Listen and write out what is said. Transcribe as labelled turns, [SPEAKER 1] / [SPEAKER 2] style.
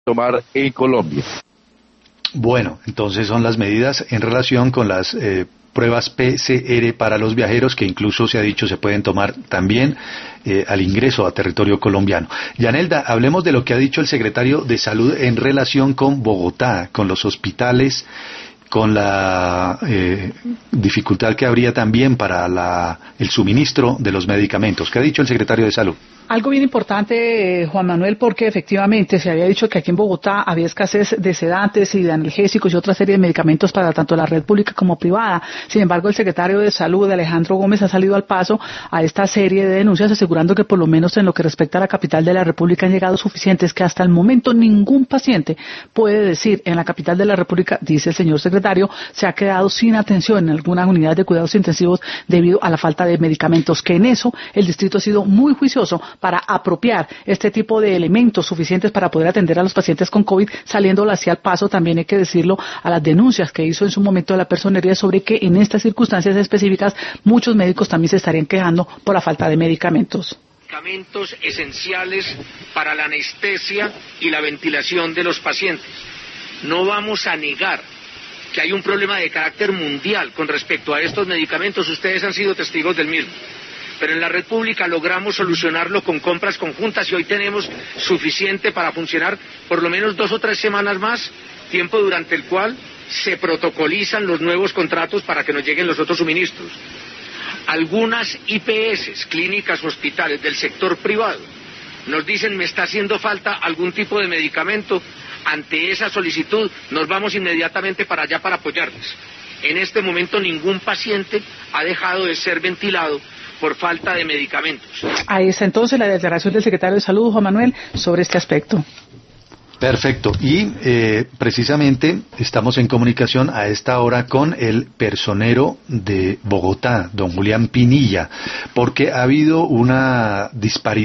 [SPEAKER 1] tomar en Colombia.
[SPEAKER 2] Bueno, entonces son las medidas en relación con las pruebas PCR para los viajeros, que incluso se ha dicho se pueden tomar también al ingreso a territorio colombiano. Yanelda, hablemos de lo que ha dicho el secretario de Salud en relación con Bogotá, con los hospitales, con la dificultad que habría también para el suministro de los medicamentos. ¿Qué ha dicho el secretario de Salud?
[SPEAKER 3] Algo bien importante, Juan Manuel, porque efectivamente se había dicho que aquí en Bogotá había escasez de sedantes y de analgésicos y otra serie de medicamentos para tanto la red pública como privada. Sin embargo, el secretario de Salud, Alejandro Gómez, ha salido al paso a esta serie de denuncias, asegurando que por lo menos en lo que respecta a la capital de la República han llegado suficientes, que hasta el momento ningún paciente puede decir en la capital de la República, dice el señor secretario, se ha quedado sin atención en algunas unidades de cuidados intensivos debido a la falta de medicamentos, que en eso el distrito ha sido muy juicioso para apropiar este tipo de elementos suficientes para poder atender a los pacientes con COVID, saliéndolo hacia el paso, también hay que decirlo, a las denuncias que hizo en su momento la personería sobre que en estas circunstancias específicas muchos médicos también se estarían quejando por la falta de medicamentos.
[SPEAKER 4] Medicamentos esenciales para la anestesia y la ventilación de los pacientes. No vamos a negar que hay un problema de carácter mundial con respecto a estos medicamentos, ustedes han sido testigos del mismo. Pero en la red pública logramos solucionarlo con compras conjuntas y hoy tenemos suficiente para funcionar por lo menos 2 o 3 semanas más, tiempo durante el cual se protocolizan los nuevos contratos para que nos lleguen los otros suministros. Algunas IPS, clínicas, hospitales del sector privado, nos dicen me está haciendo falta algún tipo de medicamento. Ante esa solicitud nos vamos inmediatamente para allá para apoyarles. En este momento ningún paciente ha dejado de ser ventilado por falta de medicamentos.
[SPEAKER 3] Ahí está entonces la declaración del secretario de Salud, Juan Manuel, sobre este aspecto.
[SPEAKER 2] Perfecto. Y precisamente estamos en comunicación a esta hora con el personero de Bogotá, don Julián Pinilla, porque ha habido una disparidad